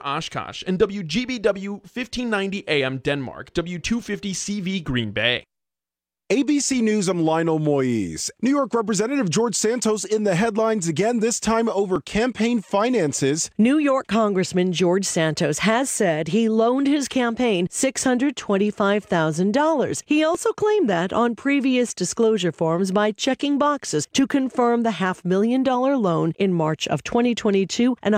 Oshkosh, and WGBW 1590 AM Denmark, W250 CV Green Bay. ABC News, I'm Lionel Moise. New York Representative George Santos in the headlines again, this time over campaign finances. New York Congressman George Santos has said he loaned his campaign $625,000. He also claimed that on previous disclosure forms by checking boxes to confirm the $500,000 loan in March of 2022 and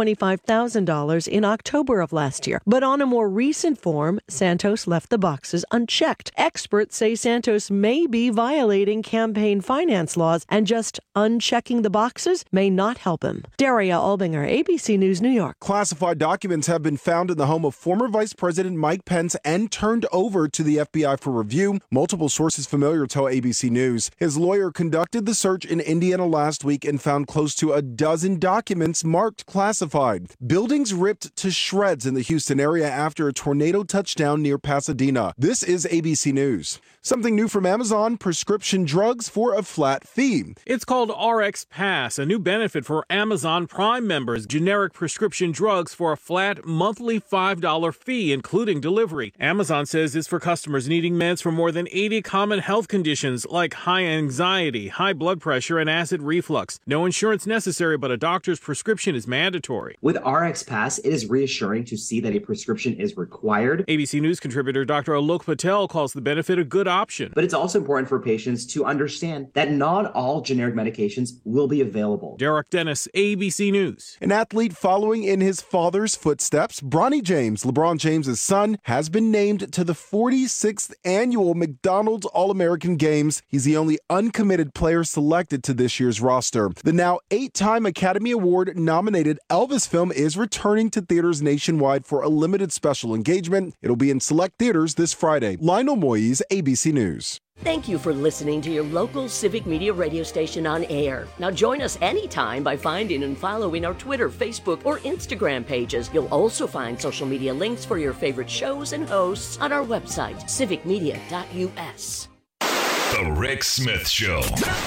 $125,000 in October of last year. But on a more recent form, Santos left the boxes unchecked. Experts say Santos may be violating campaign finance laws, and just unchecking the boxes may not help him. Daria Albinger, ABC News, New York. Classified documents have been found in the home of former Vice President Mike Pence and turned over to the FBI for review. Multiple sources familiar tell ABC News. His lawyer conducted the search in Indiana last week and found close to a dozen documents marked classified. Buildings ripped to shreds in the Houston area after a tornado touchdown near Pasadena. This is ABC News. Something new from Amazon, prescription drugs for a flat fee. It's called RX Pass, a new benefit for Amazon Prime members. Generic prescription drugs for a flat monthly $5 fee, including delivery. Amazon says it's for customers needing meds for more than 80 common health conditions like high anxiety, high blood pressure, and acid reflux. No insurance necessary, but a doctor's prescription is mandatory. With RX Pass, it is reassuring to see that a prescription is required. ABC News contributor Dr. Alok Patel calls the benefit a good option. But it's also important for patients to understand that not all generic medications will be available. Derek Dennis, ABC News. An athlete following in his father's footsteps, Bronny James, LeBron James' son, has been named to the 46th annual McDonald's All-American Games. He's the only uncommitted player selected to this year's roster. The now 8-time Academy Award-nominated Elvis film is returning to theaters nationwide for a limited special engagement. It'll be in select theaters this Friday. Lionel Moise, ABC News. Thank you for listening to your local Civic Media radio station on air. Now join us anytime by finding and following our Twitter, Facebook, or Instagram pages. You'll also find social media links for your favorite shows and hosts on our website, civicmedia.us. The Rick Smith Show,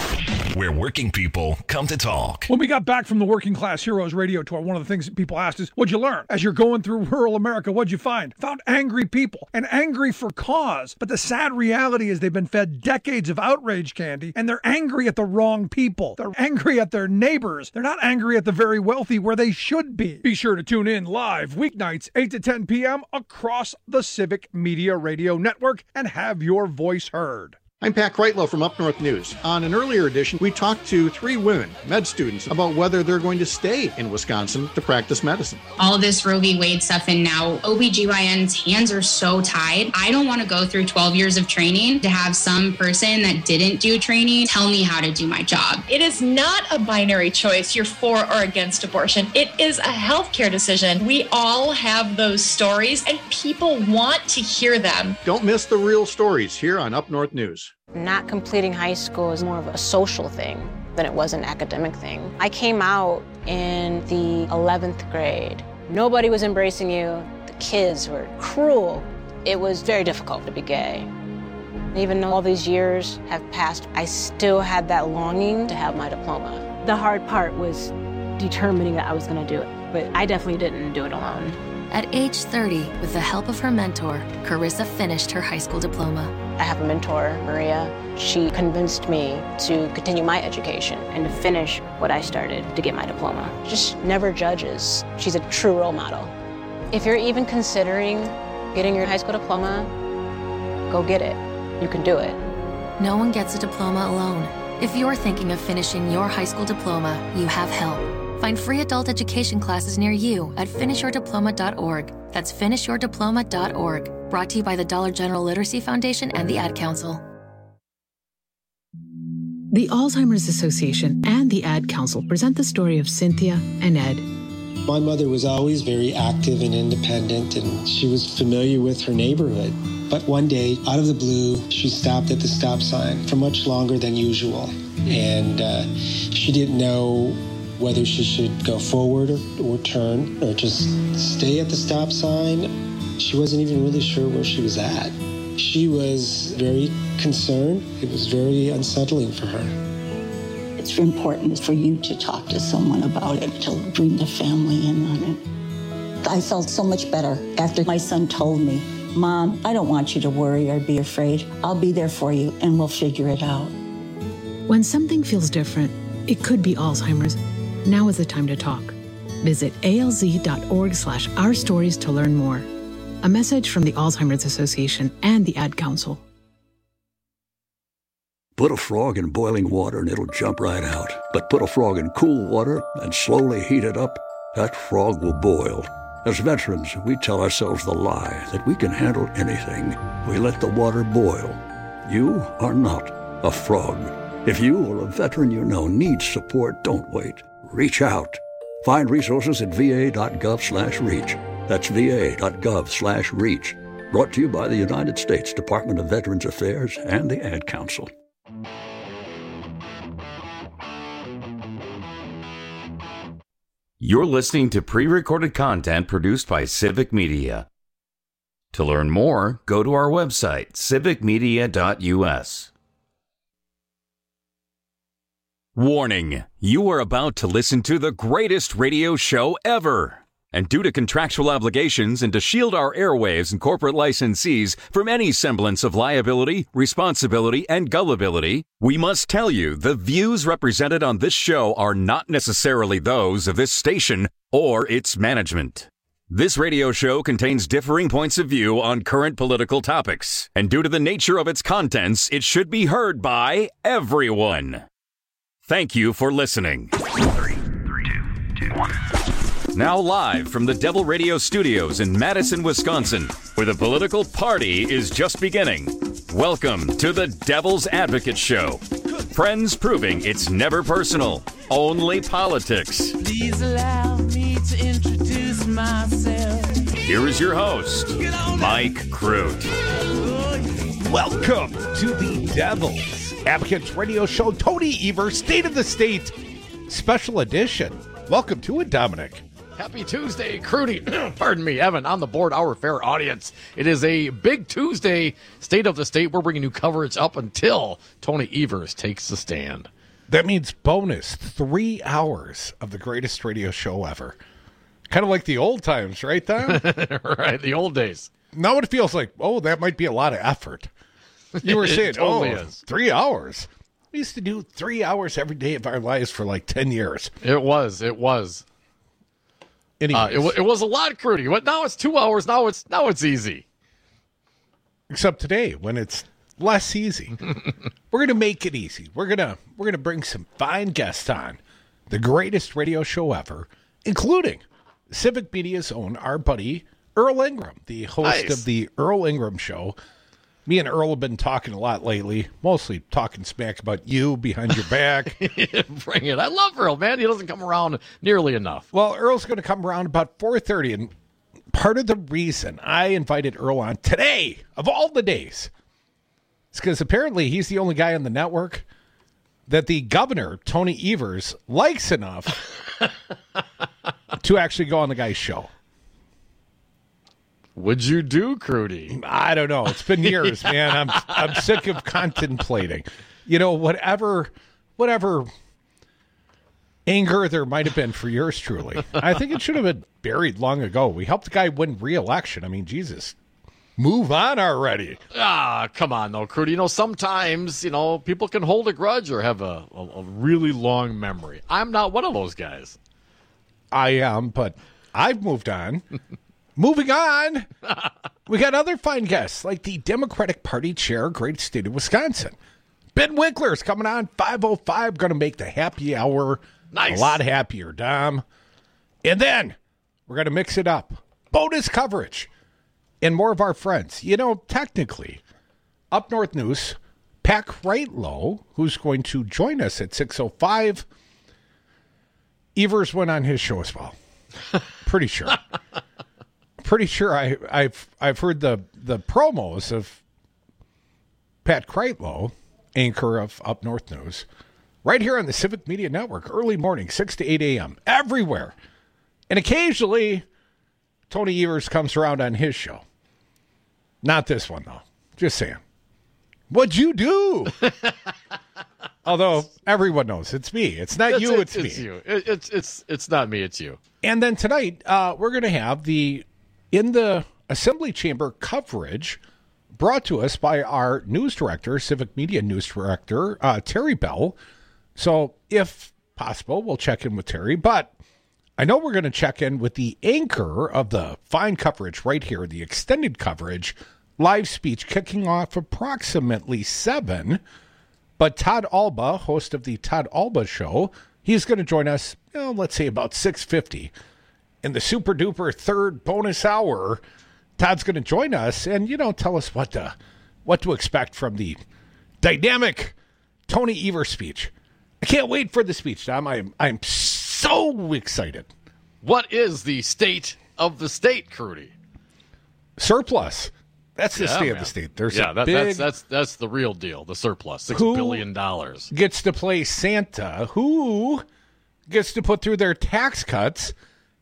where working people come to talk. When we got back from the Working Class Heroes radio tour, one of the things that people asked is, what'd you learn? As you're going through rural America, what'd you find? Found angry people, and angry for cause. But the sad reality is they've been fed decades of outrage candy, and they're angry at the wrong people. They're angry at their neighbors. They're not angry at the very wealthy where they should be. Be sure to tune in live weeknights 8 to 10 p.m. across the Civic Media Radio Network and have your voice heard. I'm Pat Kreitlow from Up North News. On an earlier edition, we talked to 3 women, med students, about whether they're going to stay in Wisconsin to practice medicine. All of this Roe v. Wade stuff, and now OBGYN's hands are so tied. I don't want to go through 12 years of training to have some person that didn't do training tell me how to do my job. It is not a binary choice, you're for or against abortion. It is a healthcare decision. We all have those stories, and people want to hear them. Don't miss the real stories here on Up North News. Not completing high school is more of a social thing than it was an academic thing. I came out in the 11th grade. Nobody was embracing you. The kids were cruel. It was very difficult to be gay. Even though all these years have passed, I still had that longing to have my diploma. The hard part was determining that I was going to do it, but I definitely didn't do it alone. At age 30, with the help of her mentor, Carissa finished her high school diploma. I have a mentor, Maria. She convinced me to continue my education and to finish what I started to get my diploma. Just never judges. She's a true role model. If you're even considering getting your high school diploma, go get it. You can do it. No one gets a diploma alone. If you're thinking of finishing your high school diploma, you have help. Find free adult education classes near you at finishyourdiploma.org. That's finishyourdiploma.org. Brought to you by the Dollar General Literacy Foundation and the Ad Council. The Alzheimer's Association and the Ad Council present the story of Cynthia and Ed. My mother was always very active and independent, and she was familiar with her neighborhood. But one day, out of the blue, she stopped at the stop sign for much longer than usual. And she didn't know whether she should go forward or turn or just stay at the stop sign. She wasn't even really sure where she was at. She was very concerned. It was very unsettling for her. It's important for you to talk to someone about it, to bring the family in on it. I felt so much better after my son told me, Mom, I don't want you to worry or be afraid. I'll be there for you and we'll figure it out. When something feels different, it could be Alzheimer's. Now is the time to talk. Visit alz.org/ourstories to learn more. A message from the Alzheimer's Association and the Ad Council. Put a frog in boiling water and it'll jump right out. But put a frog in cool water and slowly heat it up, that frog will boil. As veterans, we tell ourselves the lie that we can handle anything. We let the water boil. You are not a frog. If you or a veteran you know needs support, don't wait. Reach out. Find resources at va.gov/reach. That's va.gov/reach. Brought to you by the United States Department of Veterans Affairs and the Ad Council. You're listening to pre-recorded content produced by Civic Media. To learn more, go to our website, civicmedia.us. Warning, you are about to listen to the greatest radio show ever. And due to contractual obligations and to shield our airwaves and corporate licensees from any semblance of liability, responsibility, and gullibility, we must tell you the views represented on this show are not necessarily those of this station or its management. This radio show contains differing points of view on current political topics, and due to the nature of its contents, it should be heard by everyone. Thank you for listening. 3, 2, 1. Now live from the Devil Radio Studios in Madison, Wisconsin, where the political party is just beginning. Welcome to the Devil's Advocate Show. Friends proving it's never personal, only politics. Please allow me to introduce myself. Here is your host, Mike Crute. Welcome to the Devil's Advocates Radio Show. Tony Evers, State of the State, Special Edition. Welcome to it, Dominic. Happy Tuesday, Crudy. Pardon me, Evan, on the board, our fair audience. It is a big Tuesday, State of the State. We're bringing you coverage up until Tony Evers takes the stand. That means bonus 3 hours of the greatest radio show ever. Kind of like the old times, right, Tom? Right, the old days. Now it feels like, that might be a lot of effort. You were saying, totally is. 3 hours. We used to do 3 hours every day of our lives for like 10 years. It was. It was a lot, Crudy. But now it's 2 hours. Now it's easy. Except today, when it's less easy. We're gonna make it easy. We're gonna bring some fine guests on. The greatest radio show ever, including Civic Media's own, our buddy Earl Ingram, the host of the Earl Ingram Show. Me and Earl have been talking a lot lately, mostly talking smack about you behind your back. Bring it. I love Earl, man. He doesn't come around nearly enough. Well, Earl's going to come around about 4:30, and part of the reason I invited Earl on today, of all the days, is because apparently he's the only guy on the network that the governor, Tony Evers, likes enough to actually go on the guy's show. Would you do, Crudy? I don't know. It's been years, man. I'm sick of contemplating. Whatever anger there might have been for yours truly. I think it should have been buried long ago. We helped the guy win re-election. I mean, Jesus. Move on already. Come on, though, Crudy. Sometimes, people can hold a grudge or have a really long memory. I'm not one of those guys. I am, but I've moved on. Moving on, we got other fine guests, like the Democratic Party chair, great state of Wisconsin. Ben Winkler's coming on, 5:05, going to make the happy hour a lot happier, Dom. And then we're going to mix it up. Bonus coverage and more of our friends. Technically, Up North News, Pat Kreitlow, who's going to join us at 6:05. Evers went on his show as well. Pretty sure. Pretty sure I've heard the promos of Pat Kreitlow, anchor of Up North News, right here on the Civic Media Network, early morning, 6 to 8 a.m., everywhere. And occasionally, Tony Evers comes around on his show. Not this one, though. Just saying. What'd you do? Although everyone knows it's me. It's not you, it's me. It's you. It's not me, it's you. And then tonight, we're going to have in the Assembly Chamber coverage brought to us by our news director, Civic Media News Director, Terry Bell. So if possible, we'll check in with Terry. But I know we're going to check in with the anchor of the fine coverage right here, the extended coverage, live speech kicking off approximately 7. But Todd Alba, host of the Todd Alba Show, he's going to join us, let's say about 6:50. In the super duper third bonus hour, Todd's going to join us and, tell us what to expect from the dynamic Tony Evers speech. I can't wait for the speech, Tom. I'm so excited. What is the state of the state, Crudy? Surplus. That's the state of the state. There's that's the real deal. The surplus, $6 billion. Gets to play Santa? Who gets to put through their tax cuts?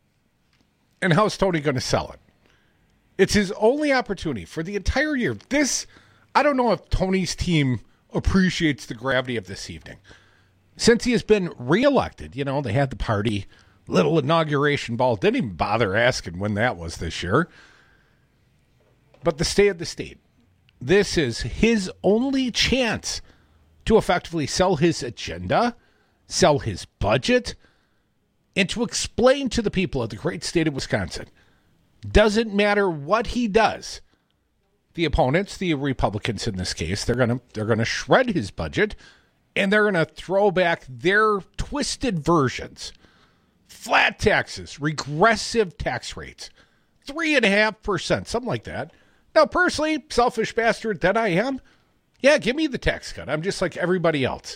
And how's Tony going to sell it? It's his only opportunity for the entire year. I don't know if Tony's team appreciates the gravity of this evening. Since he has been reelected, they had the party, little inauguration ball. Didn't even bother asking when that was this year. But the state of the state, this is his only chance to effectively sell his agenda, sell his budget, and to explain to the people of the great state of Wisconsin, doesn't matter what he does. The opponents, the Republicans in this case, they're gonna shred his budget, and they're gonna throw back their twisted versions, flat taxes, regressive tax rates, 3.5%, something like that. Now, personally, selfish bastard that I am, give me the tax cut. I'm just like everybody else.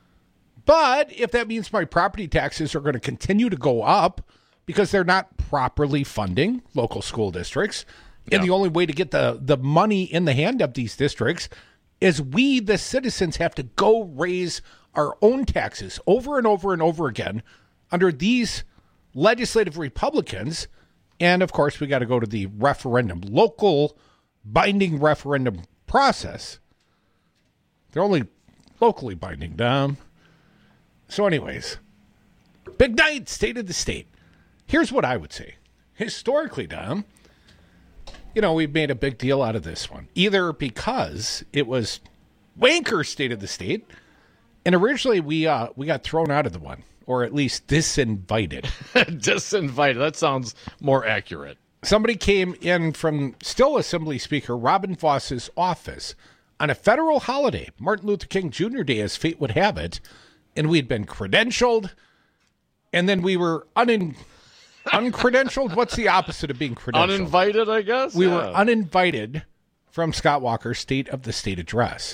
But if that means my property taxes are going to continue to go up because they're not properly funding local school districts, and the only way to get the money in the hand of these districts is we, the citizens, have to go raise our own taxes over and over and over again under these legislative Republicans. And, of course, we got to go to the referendum, local binding referendum process. They're only locally binding, Dom. So anyways, big night, state of the state. Here's what I would say. Historically, Dom, we've made a big deal out of this one. Either because it was wanker state of the state, and originally we got thrown out of the one, or at least disinvited. Disinvited, that sounds more accurate. Somebody came in from still Assembly Speaker Robin Voss's office on a federal holiday, Martin Luther King Jr. Day, as fate would have it, and we'd been credentialed, and then we were uncredentialed. What's the opposite of being credentialed? Uninvited, I guess? We were uninvited from Scott Walker's State of the State address.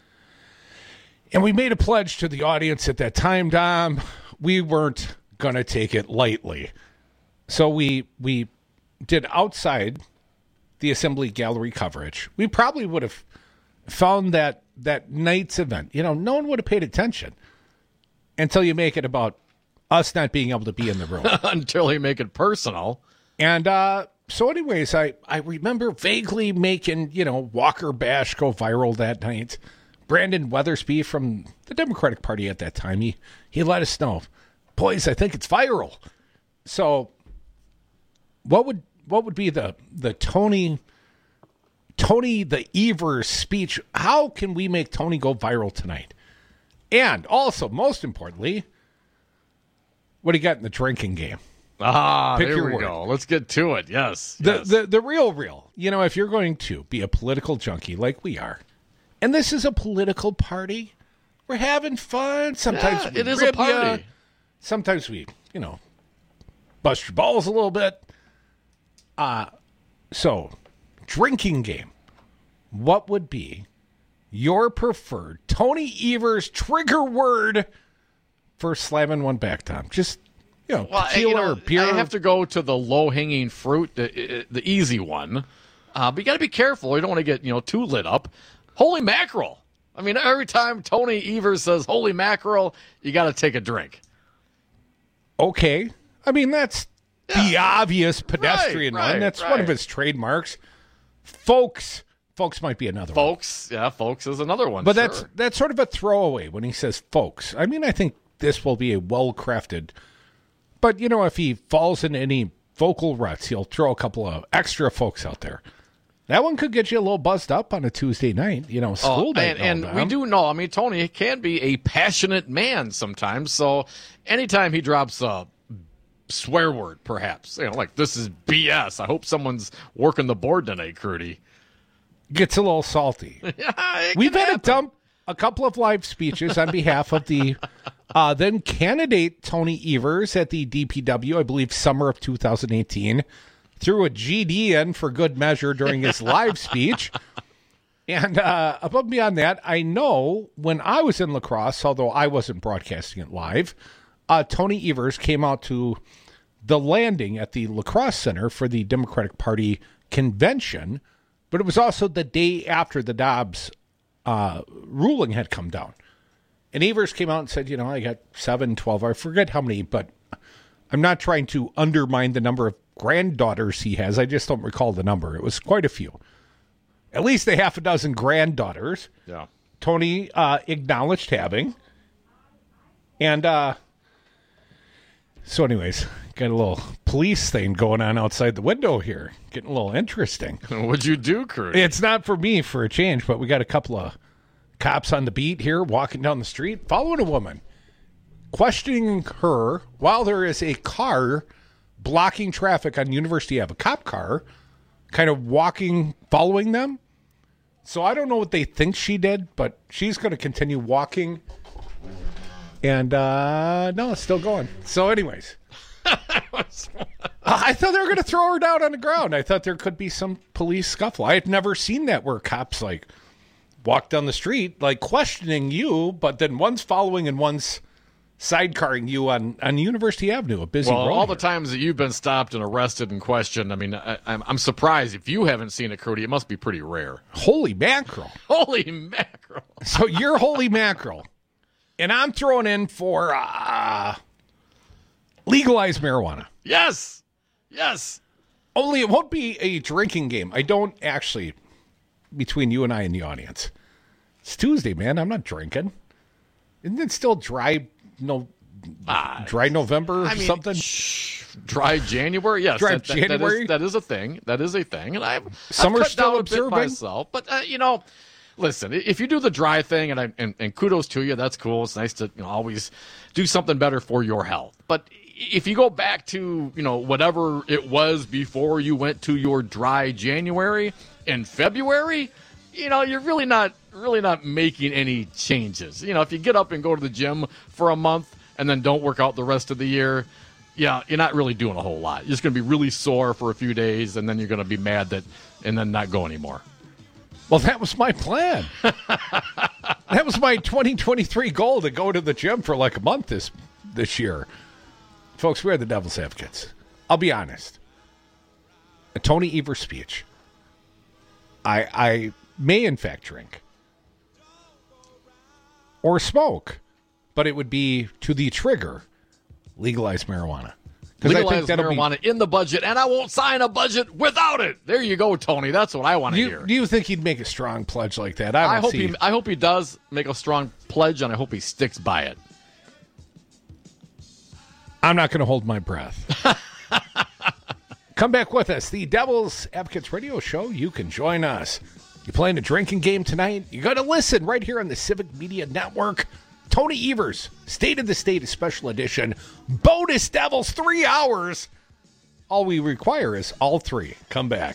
And we made a pledge to the audience at that time, Dom. We weren't going to take it lightly. So we did outside the Assembly Gallery coverage. We probably would have found that night's event. No one would have paid attention until you make it about us not being able to be in the room. Until you make it personal. And so anyways, I remember vaguely making, Walker Bash go viral that night. Brandon Weathersby from the Democratic Party at that time, he let us know, boys, I think it's viral. So what would be the Tony the Evers speech? How can we make Tony go viral tonight? And also, most importantly, what do you got in the drinking game? Pick there we go. Let's get to it. Yes. The real. If you're going to be a political junkie like we are, and this is a political party, we're having fun. Sometimes it is a party. Sometimes we, bust your balls a little bit. So, drinking game. What would be your preferred Tony Evers trigger word for slamming one back, Tom? Just, tequila or beer. I have to go to the low-hanging fruit, the easy one. But you got to be careful. You don't want to get, too lit up. Holy mackerel. I mean, every time Tony Evers says holy mackerel, you got to take a drink. Okay. I mean, that's the obvious pedestrian one. That's one of his trademarks. Folks, Folks might be another one. Folks is another one. But sure. that's sort of a throwaway when he says folks. I mean, I think this will be a well-crafted. But, if he falls into any vocal ruts, he'll throw a couple of extra folks out there. That one could get you a little buzzed up on a Tuesday night, school night. And we do know, Tony can be a passionate man sometimes. So anytime he drops a swear word, perhaps, like this is BS. I hope someone's working the board tonight, Crudy. Gets a little salty. We've had to dump a couple of live speeches on behalf of the then candidate Tony Evers at the DPW, I believe summer of 2018. Threw a GD in for good measure during his live speech. And above and beyond that, I know when I was in La Crosse, although I wasn't broadcasting it live, Tony Evers came out to the landing at the La Crosse Center for the Democratic Party convention, but it was also the day after the Dobbs ruling had come down. And Evers came out and said, I got 7, 12, I forget how many, but I'm not trying to undermine the number of granddaughters he has. I just don't recall the number. It was quite a few. At least a half a dozen granddaughters. Yeah. Tony acknowledged having. And so anyways, got a little police thing going on outside the window here. Getting a little interesting. What'd you do, Kurt? It's not for me for a change, but we got a couple of cops on the beat here walking down the street, following a woman, questioning her while there is a car blocking traffic on University Ave, a cop car, kind of walking, following them. So I don't know what they think she did, but she's going to continue walking. And, no, it's still going. So anyways, I thought they were going to throw her down on the ground. I thought there could be some police scuffle. I had never seen that where cops, walk down the street, questioning you, but then one's following and one's sidecarring you on University Avenue, a busy road. All the times that you've been stopped and arrested and questioned, I'm surprised if you haven't seen it, Crudy. It must be pretty rare. Holy mackerel. Holy mackerel. So you're holy mackerel. And I'm throwing in for legalize marijuana. Yes. Yes. Only it won't be a drinking game. I don't actually, between you and I in the audience. It's Tuesday, man. I'm not drinking. Isn't it still dry November or something? Dry January? Yes. Dry January? That is a thing. That is a thing. And I've Summer's cut still down observing. a bit myself. But, listen, if you do the dry thing, and kudos to you, that's cool. It's nice to always do something better for your health. But if you go back to, whatever it was before you went to your dry January and February, you're really not making any changes. If you get up and go to the gym for a month and then don't work out the rest of the year, you're not really doing a whole lot. You're just going to be really sore for a few days, and then you're going to be mad and then not go anymore. Well, that was my plan. That was my 2023 goal, to go to the gym for a month this year. Folks, we are the Devil's Advocates. I'll be honest. A Tony Evers speech. I may, in fact, drink or smoke, but it would be to the trigger, legalize marijuana. Legalize marijuana in the budget, and I won't sign a budget without it. There you go, Tony. That's what I want to hear. Do you think he'd make a strong pledge like that? I hope he does make a strong pledge, and I hope he sticks by it. I'm not going to hold my breath. Come back with us. The Devil's Advocates Radio Show. You can join us. You playing a drinking game tonight? You got to listen right here on the Civic Media Network. Tony Evers, State of the State, a special edition. Bonus Devils, 3 hours. All we require is all three. Come back.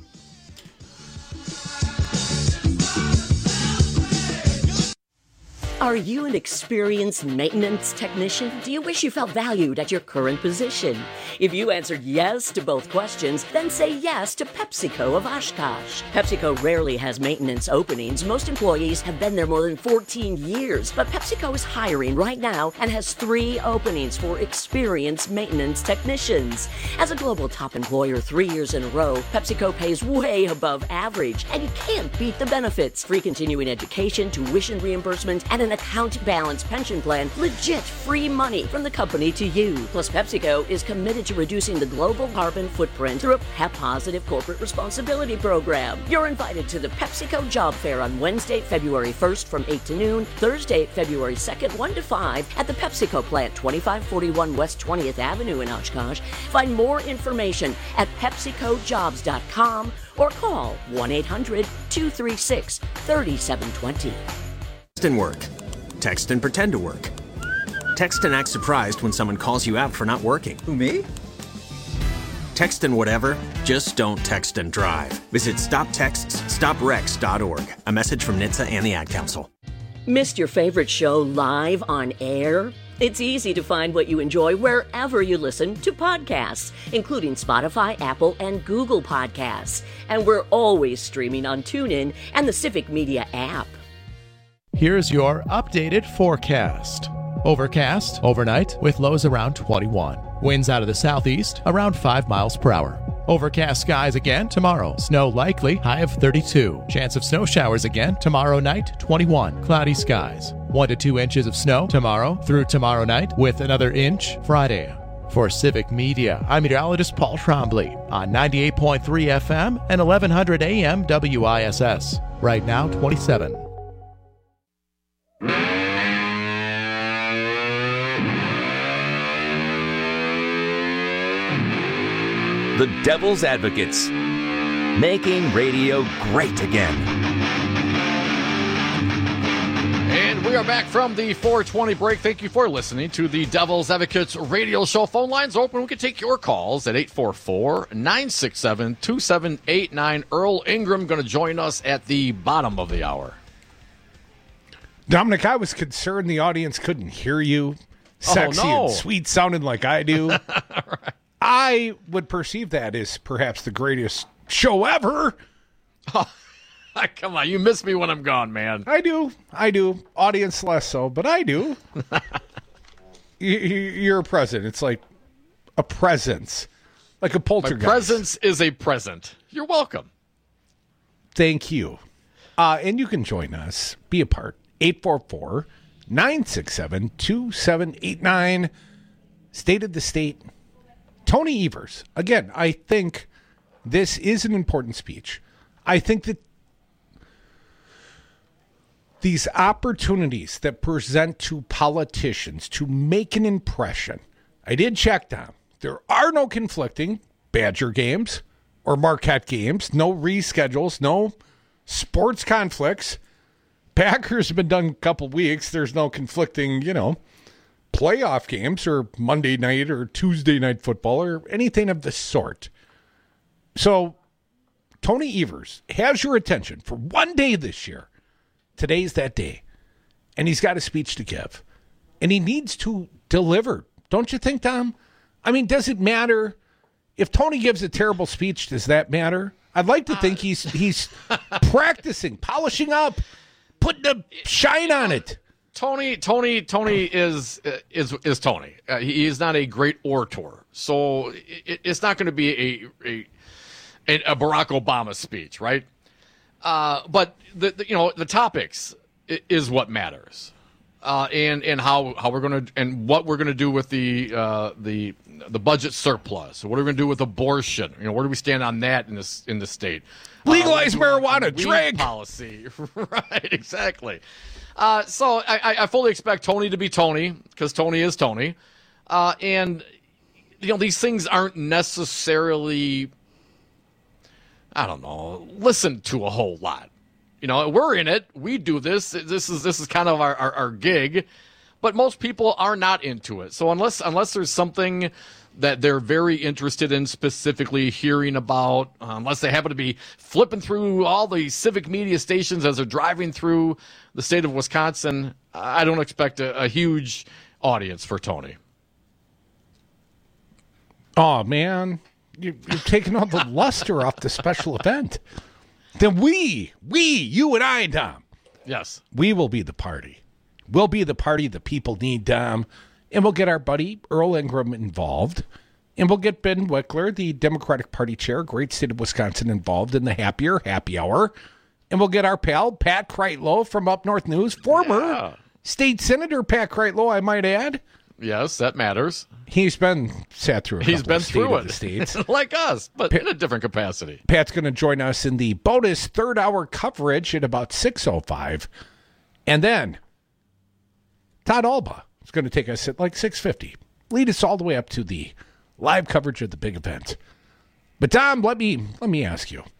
Are you an experienced maintenance technician? Do you wish you felt valued at your current position? If you answered yes to both questions, then say yes to PepsiCo of Oshkosh. PepsiCo rarely has maintenance openings. Most employees have been there more than 14 years, but PepsiCo is hiring right now and has 3 openings for experienced maintenance technicians. As a global top employer 3 years in a row, PepsiCo pays way above average, and you can't beat the benefits. Free continuing education, tuition reimbursement, and an an account balance pension plan, legit free money from the company to you. Plus, PepsiCo is committed to reducing the global carbon footprint through a PEP-positive corporate responsibility program. You're invited to the PepsiCo Job Fair on Wednesday, February 1st from 8 to noon, Thursday, February 2nd, 1 to 5 at the PepsiCo plant, 2541 West 20th Avenue in Oshkosh. Find more information at PepsiCoJobs.com or call 1-800-236-3720. Text and work. Text and pretend to work. Text and act surprised when someone calls you out for not working. Who, me? Text and whatever, just don't text and drive. Visit StopTextsStopWrecks.org. A message from NHTSA and the Ad Council. Missed your favorite show live on air? It's easy to find what you enjoy wherever you listen to podcasts, including Spotify, Apple, and Google Podcasts. And we're always streaming on TuneIn and the Civic Media app. Here's your updated forecast. Overcast overnight with lows around 21. Winds out of the southeast around 5 miles per hour. Overcast skies again tomorrow. Snow likely, high of 32. Chance of snow showers again tomorrow night, 21. Cloudy skies. 1 to 2 inches of snow tomorrow through tomorrow night with another inch Friday. For Civic Media, I'm meteorologist Paul Trombley on 98.3 FM and 1100 AM WISS. Right now, 27. The Devil's Advocates, making radio great again. And we are back from the 420 break. Thank you for listening to the Devil's Advocates radio show. Phone lines open. We can take your calls at 844-967-2789. Earl Ingram going to join us at the bottom of the hour. Dominic, I was concerned the audience couldn't hear you. Sexy and sweet sounding like I do. Right. I would perceive that as perhaps the greatest show ever. Oh, come on, you miss me when I'm gone, man. I do. Audience less so, but I do. You're a present. It's like a presence, like a poltergeist. My presence is a present. You're welcome. Thank you. And you can join us. Be a part. 844-967-2789. State of the State. Tony Evers. Again, I think this is an important speech. I think that these opportunities that present to politicians to make an impression, I did check down. There are no conflicting Badger games or Marquette games, no reschedules, no sports conflicts. Packers have been done a couple weeks. There's no conflicting, playoff games or Monday night or Tuesday night football or anything of the sort. So Tony Evers has your attention for one day this year. Today's that day. And he's got a speech to give. And he needs to deliver. Don't you think, Tom? I mean, does it matter? If Tony gives a terrible speech, does that matter? I'd like to think he's practicing, polishing up, putting a shine on it. Tony is Tony. He is not a great orator, so it's not going to be a Barack Obama speech, right? But the topics is what matters, and how we're going to and what we're going to do with the budget surplus. What are we going to do with abortion? Where do we stand on that in the state? Legalize marijuana, drink policy, right? Exactly. So I fully expect Tony to be Tony, because Tony is Tony. And, these things aren't necessarily, listened to a whole lot. We're in it. We do this. This is kind of our gig. But most people are not into it. So unless there's something that they're very interested in specifically hearing about, unless they happen to be flipping through all the civic media stations as they're driving through the state of Wisconsin, I don't expect a huge audience for Tony. Oh, man. You're taking all the luster off the special event. Then you and I, Dom. Yes. We will be the party. We'll be the party the people need, Dom. And we'll get our buddy Earl Ingram involved. And we'll get Ben Wickler, the Democratic Party chair, great state of Wisconsin, involved in the happy hour. And we'll get our pal, Pat Kreitlow from Up North News, former State Senator Pat Kreitlow, I might add. Yes, that matters. He's been sat through. He's been through it, the states, like us, but in a different capacity. Pat's going to join us in the bonus third-hour coverage at about 6:05, and then Todd Alba is going to take us at like 6:50, lead us all the way up to the live coverage of the big event. But Tom, let me ask you,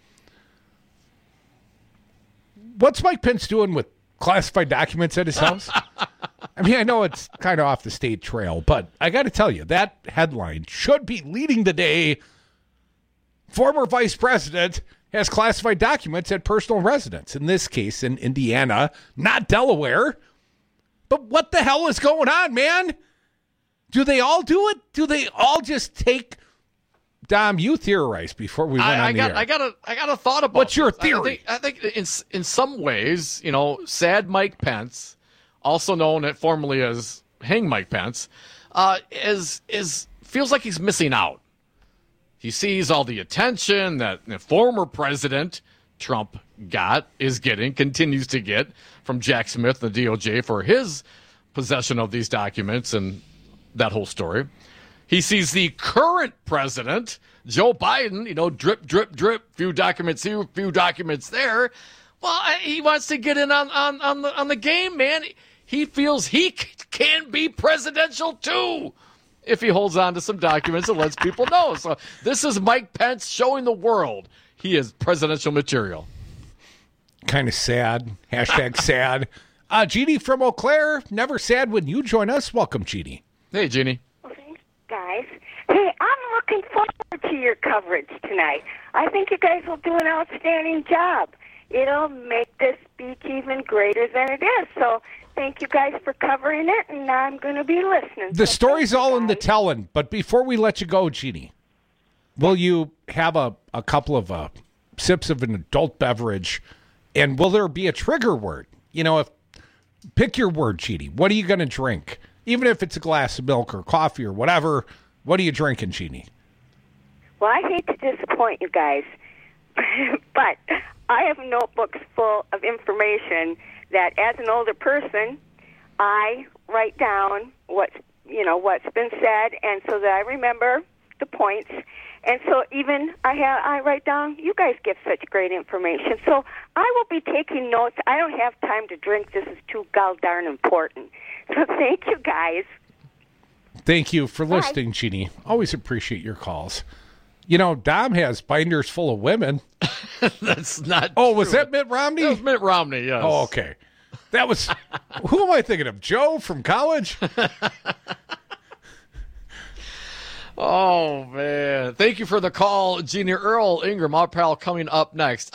what's Mike Pence doing with classified documents at his house? I mean, I know it's kind of off the state trail, but I got to tell you, that headline should be leading the day. Former vice president has classified documents at personal residence, in this case in Indiana, not Delaware. But what the hell is going on, man? Do they all do it? Do they all just take... Dom, you theorized before we went on the air. I got a thought about What's your theory? I think in some ways, sad Mike Pence, also known formerly as Hang Mike Pence, feels like he's missing out. He sees all the attention that the former president Trump continues to get from Jack Smith, the DOJ, for his possession of these documents and that whole story. He sees the current president, Joe Biden, drip, drip, drip, few documents here, few documents there. Well, he wants to get in on the game, man. He feels he can be presidential too if he holds on to some documents and lets people know. So this is Mike Pence showing the world he is presidential material. Kind of sad. Hashtag sad. Jeannie from Eau Claire, never sad when you join us. Welcome, Jeannie. Hey, Jeannie. Guys. Hey, I'm looking forward to your coverage tonight. I think you guys will do an outstanding job. It'll make this speech even greater than it is. So thank you guys for covering it, and I'm going to be listening. The story's all in the telling, but before we let you go, Jeannie, will you have a couple of sips of an adult beverage, and will there be a trigger word? Pick your word, Jeannie. What are you going to drink? Even if it's a glass of milk or coffee or whatever, what are you drinking, Jeannie? Well, I hate to disappoint you guys, but I have notebooks full of information that, as an older person, I write down what's been said, and so that I remember the points. And so even I write down, you guys give such great information. So I will be taking notes. I don't have time to drink. This is too darn important. So thank you, guys. Thank you for listening, Jeannie. Always appreciate your calls. Dom has binders full of women. That's not Oh, true. Was that Mitt Romney? That was Mitt Romney, yes. Oh, okay. That was... Who am I thinking of? Joe from college? Oh, man. Thank you for the call, Jeannie. Earl Ingram, our pal, coming up next.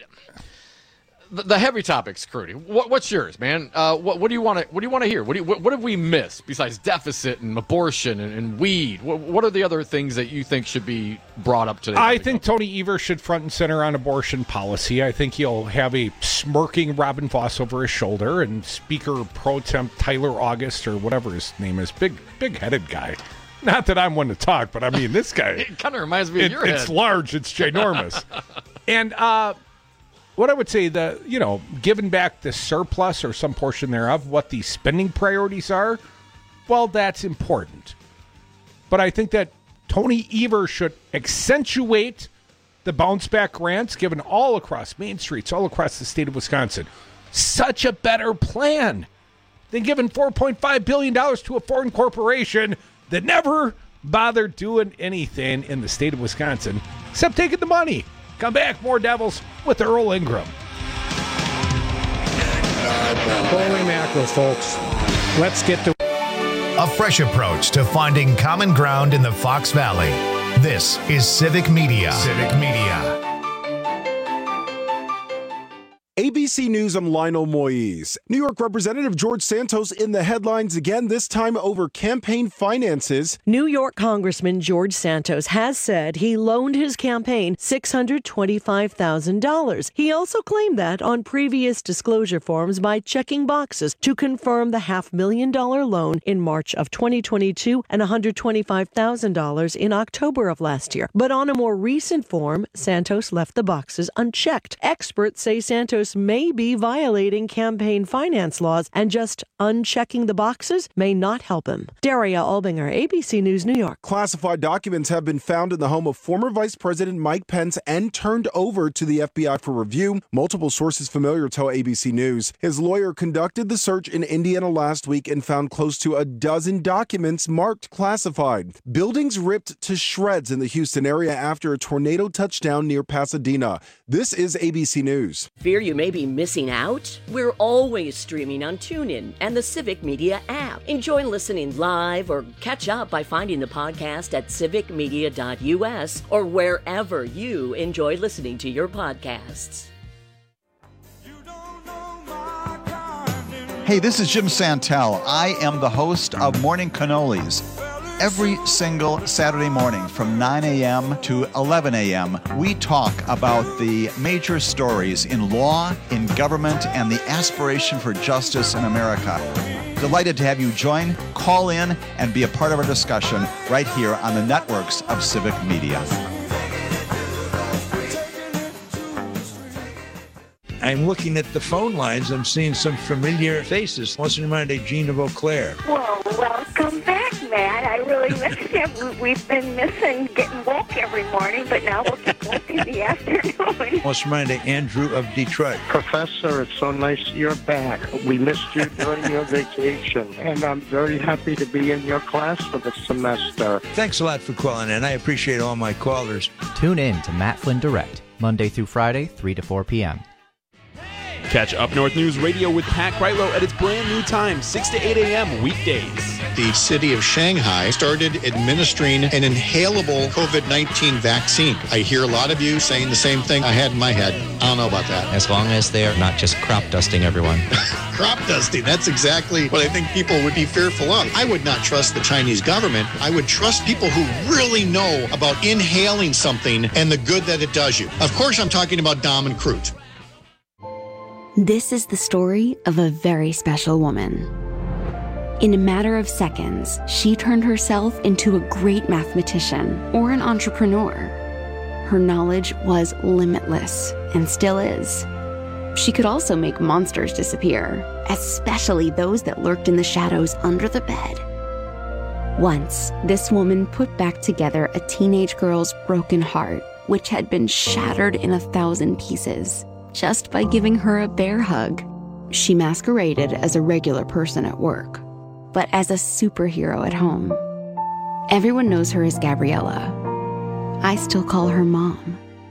The heavy topics, Crudy. What's yours, man? What do you want to hear? What have we missed besides deficit and abortion and weed? What are the other things that you think should be brought up today? I think Tony Evers should front and center on abortion policy. I think he'll have a smirking Robin Voss over his shoulder, and Speaker Pro Temp Tyler August, or whatever his name is, big-headed guy. Not that I'm one to talk, but I mean, this guy. It kind of reminds me of your head. It's large. It's ginormous. And what I would say, giving back the surplus or some portion thereof, what the spending priorities are, well, that's important. But I think that Tony Evers should accentuate the bounce-back grants given all across Main Streets, all across the state of Wisconsin. Such a better plan than giving $4.5 billion to a foreign corporation that never bothered doing anything in the state of Wisconsin except taking the money. Come back, more Devils with Earl Ingram. Holy mackerel, folks. Let's get to a fresh approach to finding common ground in the Fox Valley. This is Civic Media. Civic Media. ABC News, I'm Lionel Moise. New York Representative George Santos in the headlines again, this time over campaign finances. New York Congressman George Santos has said he loaned his campaign $625,000. He also claimed that on previous disclosure forms by checking boxes to confirm the $500,000 loan in March of 2022 and $125,000 in October of last year. But on a more recent form, Santos left the boxes unchecked. Experts say Santos Congress may be violating campaign finance laws, and just unchecking the boxes may not help him. Daria Albinger, ABC News, New York. Classified documents have been found in the home of former Vice President Mike Pence and turned over to the FBI for review. Multiple sources familiar tell ABC News. His lawyer conducted the search in Indiana last week and found close to a dozen documents marked classified. Buildings ripped to shreds in the Houston area after a tornado touchdown near Pasadena. This is ABC News. Fear you may be missing out? We're always streaming on TuneIn and the Civic Media app. Enjoy listening live or catch up by finding the podcast at civicmedia.us or wherever you enjoy listening to your podcasts. Hey, this is Jim Santel. I am the host of Morning Cannolis. Every single Saturday morning from 9 a.m. to 11 a.m., we talk about the major stories in law, in government, and the aspiration for justice in America. Delighted to have you join, call in, and be a part of our discussion right here on the networks of Civic Media. I'm looking at the phone lines. I'm seeing some familiar faces. What's in mind, Gina Vauclair? Well, welcome back, Matt. I really missed you. We've been missing getting woke every morning, but now we'll get woke in the afternoon. What's in mind, Andrew of Detroit? Professor, it's so nice you're back. We missed you during your vacation, and I'm very happy to be in your class for the semester. Thanks a lot for calling in. I appreciate all my callers. Tune in to Matt Flynn Direct, Monday through Friday, 3 to 4 p.m. Catch Up North News Radio with Pat Kreitlow at its brand new time, 6 to 8 a.m. weekdays. The city of Shanghai started administering an inhalable COVID-19 vaccine. I hear a lot of you saying the same thing I had in my head. I don't know about that. As long as they're not just crop dusting everyone. Crop dusting, that's exactly what I think people would be fearful of. I would not trust the Chinese government. I would trust people who really know about inhaling something and the good that it does you. Of course, I'm talking about Dom and Crute. This is the story of a very special woman. In a matter of seconds, she turned herself into a great mathematician or an entrepreneur. Her knowledge was limitless and still is. She could also make monsters disappear, especially those that lurked in the shadows under the bed. Once, this woman put back together a teenage girl's broken heart, which had been shattered in 1,000 pieces. Just by giving her a bear hug. She masqueraded as a regular person at work, but as a superhero at home. Everyone knows her as Gabriella. I still call her Mom.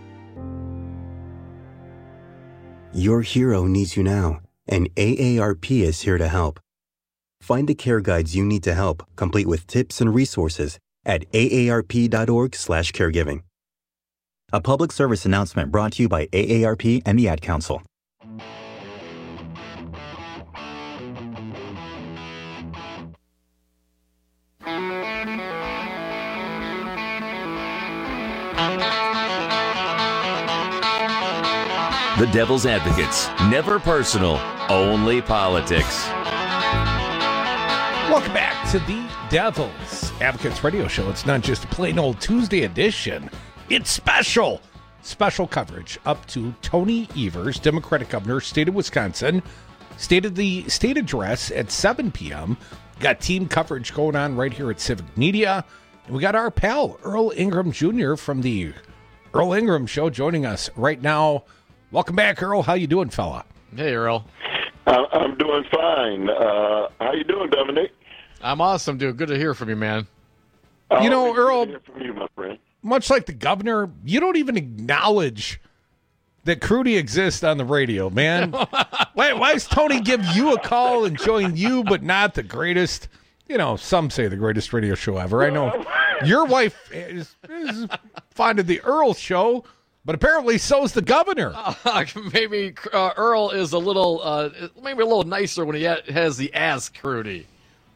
Your hero needs you now, and AARP is here to help. Find the care guides you need to help, complete with tips and resources at aarp.org/caregiving. A public service announcement brought to you by AARP and the Ad Council. The Devil's Advocates. Never personal, only politics. Welcome back to the Devil's Advocates radio show. It's not just a plain old Tuesday edition. It's special. Special coverage up to Tony Evers, Democratic governor, state of Wisconsin. State address at 7 p.m. Got team coverage going on right here at Civic Media. And we got our pal, Earl Ingram Jr. from the Earl Ingram Show joining us right now. Welcome back, Earl. How you doing, fella? Hey, Earl. I'm doing fine. How you doing, Dominic? I'm awesome, dude. Good to hear from you, man. You know, Earl, good to hear from you, my friend. Much like the governor, you don't even acknowledge that Crudy exists on the radio, man. Why does Tony give you a call and join you, but not the greatest, some say the greatest radio show ever. I know your wife is fond of the Earl show, but apparently so's the governor. Maybe Earl is a little nicer when he has the Ask Crudy.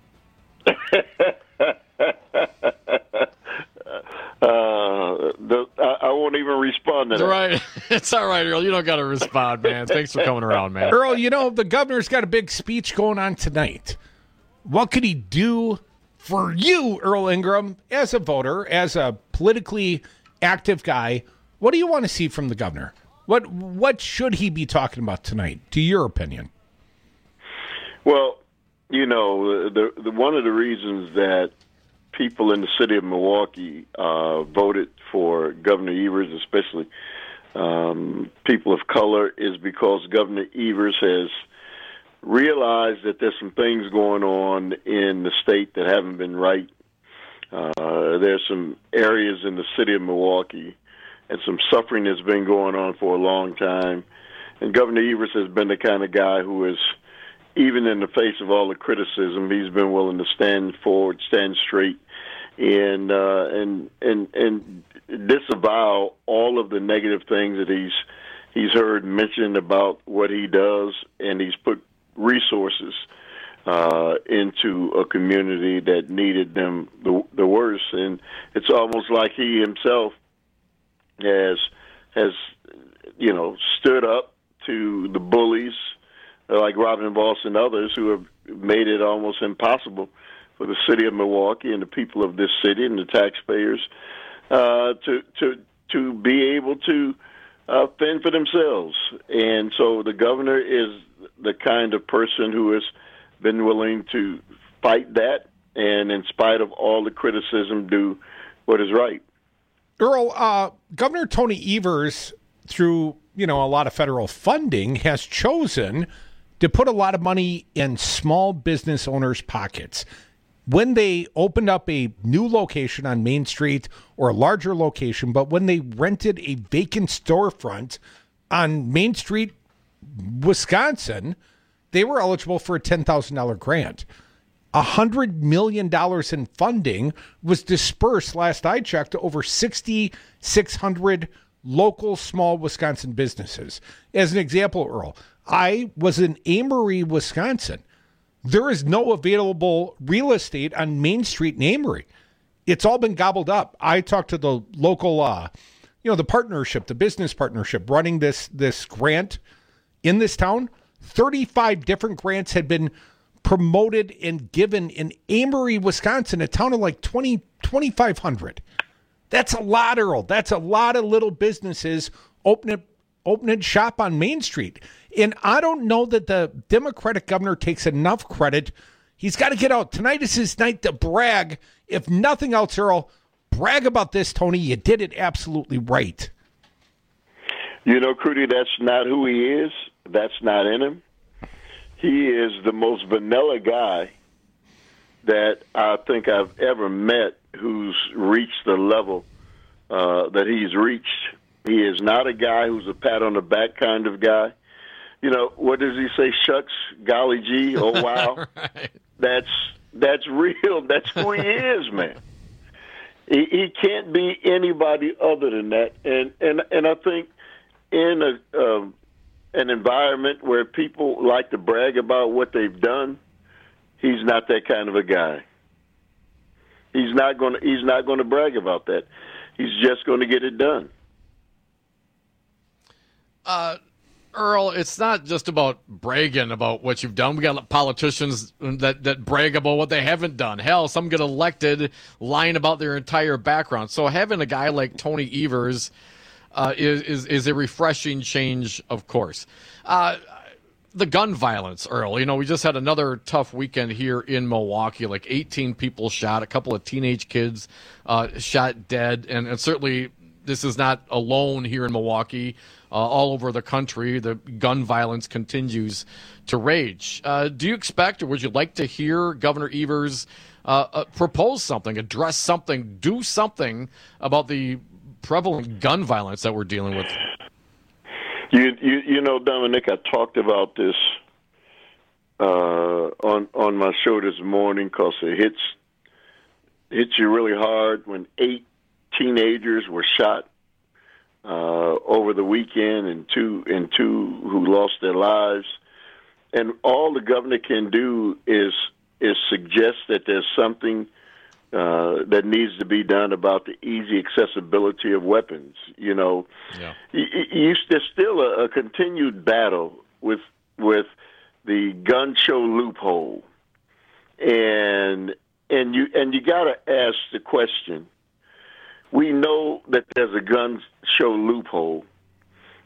I won't even respond to that. Right. It's all right, Earl. You don't got to respond, man. Thanks for coming around, man. Earl, the governor's got a big speech going on tonight. What could he do for you, Earl Ingram, as a voter, as a politically active guy? What do you want to see from the governor? What should he be talking about tonight, to your opinion? Well, the one of the reasons that people in the city of Milwaukee voted for Governor Evers, especially people of color, is because Governor Evers has realized that there's some things going on in the state that haven't been right. There's some areas in the city of Milwaukee and some suffering that's been going on for a long time. And Governor Evers has been the kind of guy who is, even in the face of all the criticism, he's been willing to stand forward, stand straight, and disavow all of the negative things that he's heard mentioned about what he does, and he's put resources into a community that needed them the worst. And it's almost like he himself has stood up to the bullies like Robin Voss and others who have made it almost impossible for the city of Milwaukee and the people of this city and the taxpayers to be able to fend for themselves. And so the governor is the kind of person who has been willing to fight that and, in spite of all the criticism, do what is right. Earl, Governor Tony Evers, through a lot of federal funding, has chosen to put a lot of money in small business owners' pockets. When they opened up a new location on Main Street or a larger location, but when they rented a vacant storefront on Main Street, Wisconsin, they were eligible for a $10,000 grant. $100 million in funding was dispersed, last I checked, to over 6,600 local small Wisconsin businesses. As an example, Earl, I was in Amory, Wisconsin. There is no available real estate on Main Street in Amory. It's all been gobbled up. I talked to the local, the partnership, the business partnership running this grant in this town. 35 different grants had been promoted and given in Amory, Wisconsin, a town of like 2,500. That's a lot, Earl. That's a lot of little businesses opening shop on Main Street. And I don't know that the Democratic governor takes enough credit. He's got to get out. Tonight is his night to brag. If nothing else, Earl, brag about this, Tony. You did it absolutely right. Crudy, that's not who he is. That's not in him. He is the most vanilla guy that I think I've ever met who's reached the level that he's reached. He is not a guy who's a pat on the back kind of guy. What does he say? Shucks, golly gee, oh wow. Right. That's real. That's who he is, man. He can't be anybody other than that. And I think in an environment where people like to brag about what they've done, he's not that kind of a guy. He's not going to brag about that. He's just going to get it done. Earl, it's not just about bragging about what you've done. We got politicians that brag about what they haven't done. Hell, some get elected lying about their entire background. So having a guy like Tony Evers is a refreshing change, of course. The gun violence, Earl. We just had another tough weekend here in Milwaukee, like 18 people shot, a couple of teenage kids shot dead, and certainly this is not alone here in Milwaukee. All over the country, the gun violence continues to rage. Do you expect, or would you like to hear Governor Evers propose something, address something, do something about the prevalent gun violence that we're dealing with? Dominic, I talked about this on my show this morning because it hits you really hard when 8 teenagers were shot over the weekend, and two who lost their lives. And all the governor can do is suggest that there's something that needs to be done about the easy accessibility of weapons. There's still a continued battle with the gun show loophole, and you got to ask the question. We know that there's a gun show loophole,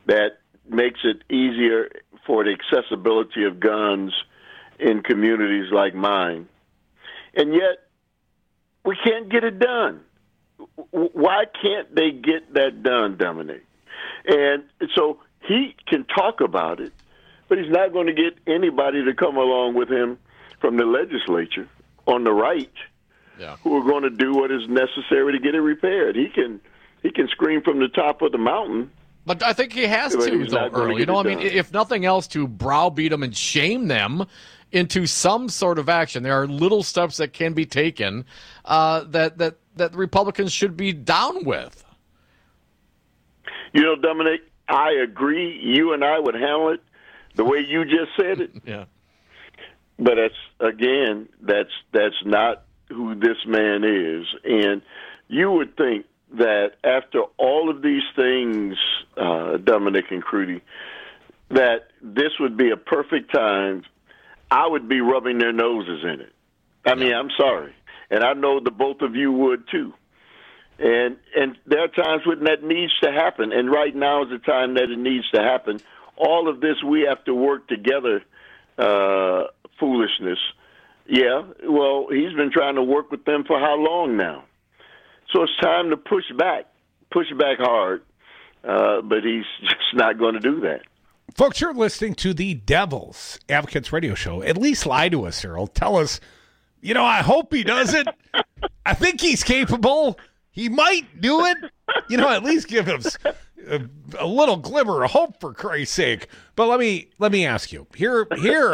that makes it easier for the accessibility of guns in communities like mine. And yet, we can't get it done. Why can't they get that done, Dominic? And so he can talk about it, but he's not going to get anybody to come along with him from the legislature on the right who are going to do what is necessary to get it repaired. He can scream from the top of the mountain. But I think he has to, though, Earl. You know, I mean, if nothing else, to browbeat them and shame them into some sort of action. There are little steps that can be taken that Republicans should be down with. You know, Dominic, I agree. You and I would handle it the way you just said it. Yeah. But that's not who this man is. And you would think that after all of these things, Dominic and Crudy, that this would be a perfect time. I would be rubbing their noses in it. I mean, I'm sorry. And I know the both of you would too. And there are times when that needs to happen. And right now is the time that it needs to happen. All of this, we have to work together, foolishness. Yeah, well, he's been trying to work with them for how long now? So it's time to push back hard, but he's just not going to do that. Folks, you're listening to the Devil's Advocates Radio Show. At least lie to us, Earl. Tell us, I hope he does it. I think he's capable. He might do it. At least give him a little glimmer of hope, for Christ's sake. But let me ask you, here,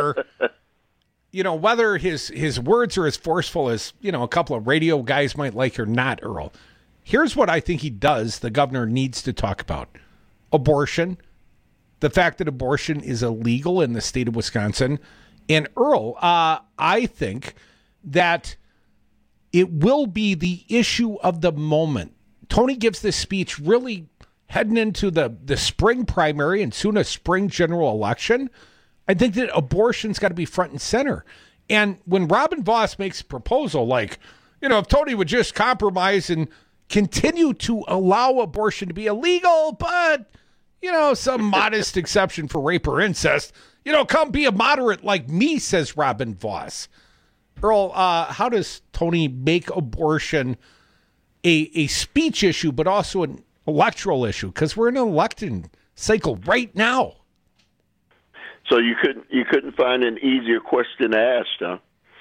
whether his words are as forceful as, a couple of radio guys might like or not, Earl, here's what I think he does, the governor needs to talk about. Abortion, the fact that abortion is illegal in the state of Wisconsin. And Earl, I think that it will be the issue of the moment. Tony gives this speech really heading into the spring primary and soon a spring general election. I think that abortion's got to be front and center. And when Robin Vos makes a proposal like, if Tony would just compromise and continue to allow abortion to be illegal, but, some modest exception for rape or incest, come be a moderate like me, says Robin Vos. Earl, how does Tony make abortion a speech issue, but also an electoral issue? Because we're in an election cycle right now. So you couldn't find an easier question to ask, huh?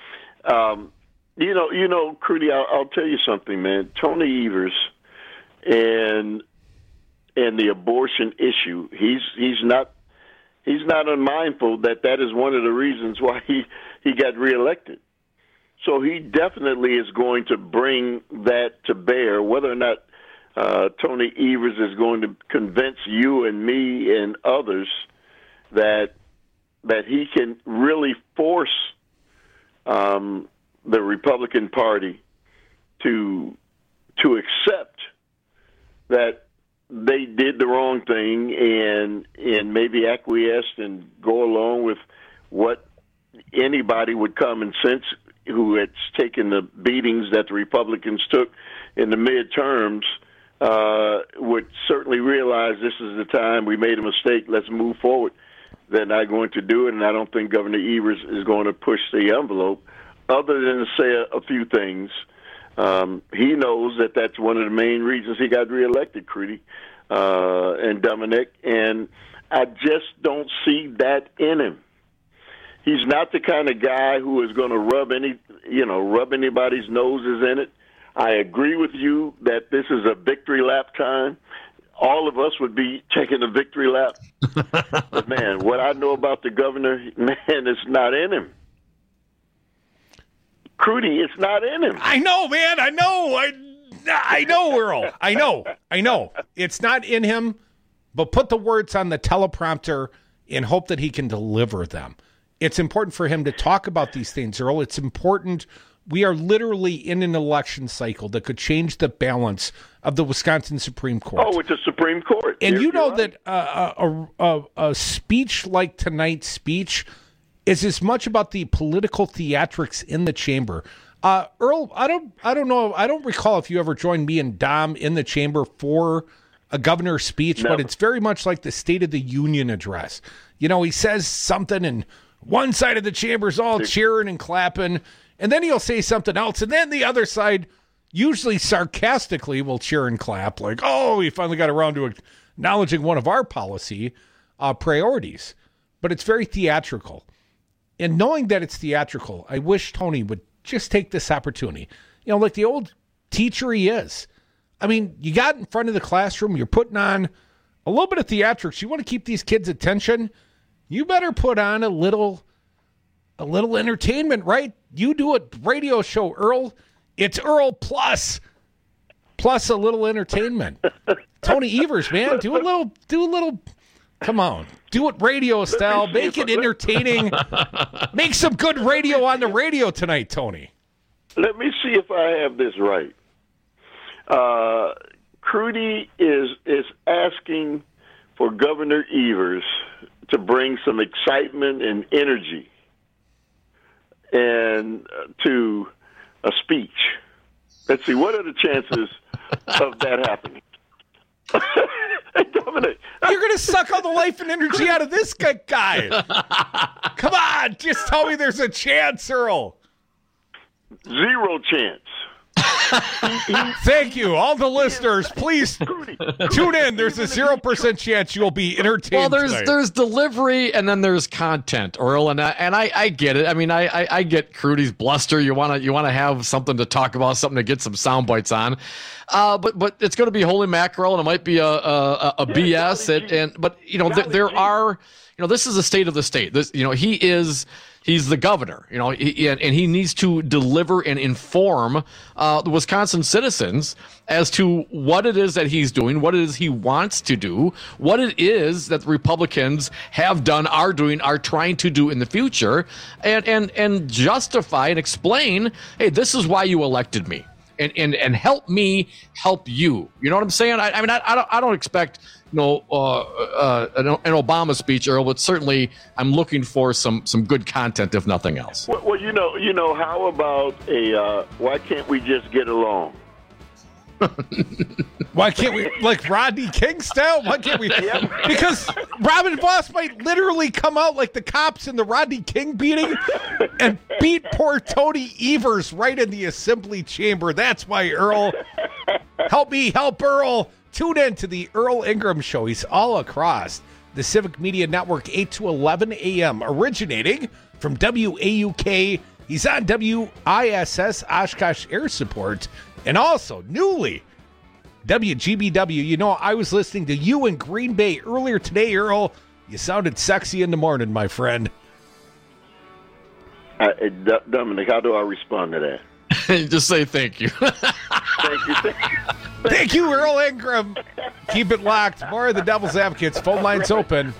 Crudy, I'll tell you something, man. Tony Evers and the abortion issue, he's not unmindful that is one of the reasons why he got reelected. So he definitely is going to bring that to bear. Whether or not Tony Evers is going to convince you and me and others that he can really force the Republican Party to accept that they did the wrong thing and maybe acquiesced and go along with what anybody with common sense who had taken the beatings that the Republicans took in the midterms would certainly realize this is the time we made a mistake, let's move forward. They're not going to do it, and I don't think Governor Evers is going to push the envelope other than to say a few things. He knows that that's one of the main reasons he got reelected, Crudy and Dominic, and I just don't see that in him. He's not the kind of guy who is going to rub anybody's noses in it. I agree with you that this is a victory lap time. All of us would be taking a victory lap. But, man, what I know about the governor, man, it's not in him. Crudy, it's not in him. I know, man. I know, Earl. I know. It's not in him, but put the words on the teleprompter and hope that he can deliver them. It's important for him to talk about these things, Earl. It's important. We are literally in an election cycle that could change the balance of the Wisconsin Supreme Court. Oh, it's a Supreme Court. And you know that a speech like tonight's speech is as much about the political theatrics in the chamber. Earl, I don't know. I don't recall if you ever joined me and Dom in the chamber for a governor's speech, but it's very much like the State of the Union address. You know, he says something and one side of the chamber's all cheering and clapping, and then he'll say something else, and then the other side, usually sarcastically, will cheer and clap, like, oh, he finally got around to acknowledging one of our policy priorities. But it's very theatrical. And knowing that it's theatrical, I wish Tony would just take this opportunity. You know, like the old teacher he is. I mean, you got in front of the classroom, you're putting on a little bit of theatrics. You want to keep these kids' attention, you better put on a little entertainment, right? You do a radio show, Earl. It's Earl plus a little entertainment. Tony Evers, man, do a little. Come on, do it radio style. Make it entertaining. Make some good radio on the radio tonight, Tony. Let me see if I have this right. Crudy is asking for Governor Evers to bring some excitement and energy and to a speech. Let's see, what are the chances of that happening? Governor, you're going to suck all the life and energy out of this guy. Come on, just tell me there's a chance, Earl. Zero chance. Thank you. All the listeners, please tune in. There's a 0% chance you'll be entertained. Well, there's delivery and then there's content, Earl, and I get it. I mean, I get Crudy's bluster. You want to have something to talk about, something to get some sound bites on. But it's going to be holy mackerel, and it might be a BS. But you know, there are, you know, this is the state of the state. This, you know, he's the governor, you know, and he needs to deliver and inform the Wisconsin citizens as to what it is that he's doing, what it is he wants to do, what it is that the Republicans have done, are doing, are trying to do in the future, and justify and explain, hey, this is why you elected me. And help me help you. You know what I'm saying? I don't expect an Obama speech, Earl, but certainly I'm looking for some good content, if nothing else. Well, you know, how about why can't we just get along? Why can't we, like Rodney King style? Why can't we? Because Robin Voss might literally come out like the cops in the Rodney King beating and beat poor Tony Evers right in the assembly chamber. That's why, Earl, help me help Earl. Tune in to the Earl Ingram Show. He's all across the Civic Media Network, 8 to 11 a.m., originating from WAUK. He's on WISS Oshkosh Air Support. And also, newly, WGBW. You know, I was listening to you in Green Bay earlier today, Earl. You sounded sexy in the morning, my friend. Dominic, how do I respond to that? Just say thank you. Thank you. Thank you, Earl Ingram. Keep it locked. More of the Devil's Advocates. Phone lines open.